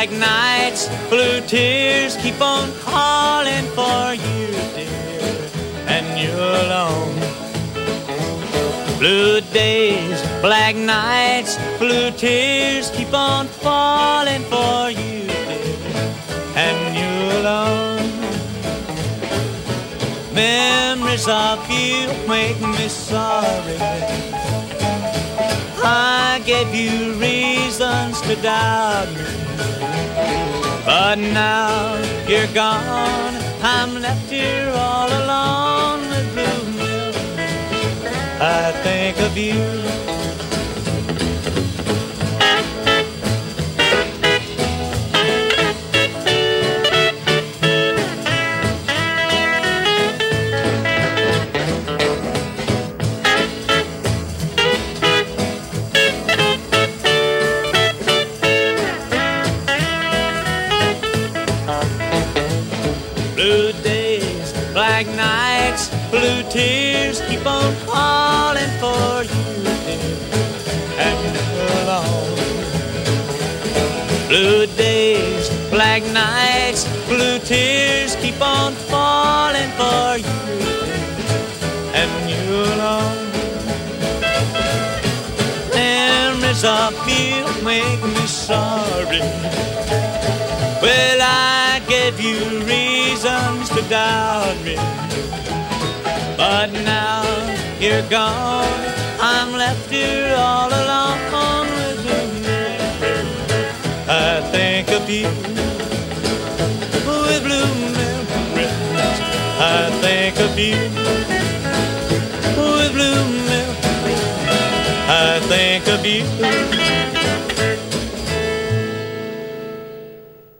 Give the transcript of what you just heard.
black nights, blue tears keep on calling for you, dear, and you're alone. Blue days, black nights, blue tears keep on falling for you, dear, and you're alone. Memories of you make me sorry. I gave you reasons to doubt me, but now you're gone. I'm left here all alone with blue memories. I think of you. Blue days, black nights, blue tears keep on calling for you, dear, and you're alone. Blue days, black nights, blue tears keep on falling for you, dear, and you're alone. Memories of you make me sorry. Well, I gave you reasons to doubt me, but now you're gone. I'm left here all alone with you. I think of you with blue memories. I think of you with blue memories. I think of you